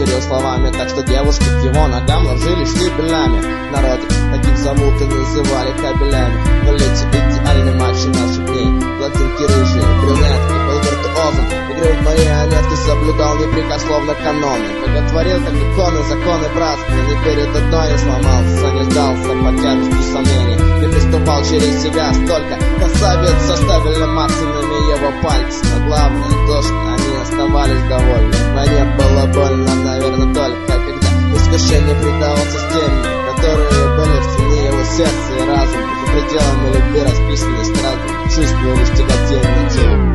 материл словами, так что девушки к его ногам ложились штабелями. Народе таких зовут и называли кабелями. В лете идеальный мачо наших дней. Блондинки рыжие, брюнетки, был виртуозом. Игры в марионетки соблюдал непрекословно каноны. Боготворил как иконы, законы братства. Не перед одной не сломался, не сдался под тяжестью сомнений. Не приступал через себя столько красавиц со штабельными маслями его пальцы. Но главное то, что они оставались довольны. Мне было больно, наверное, только когда искушение предавался с теми, которые были в тени его сердца и разум. За пределами любви расписанной стражи чувствую лишь тяготение тела.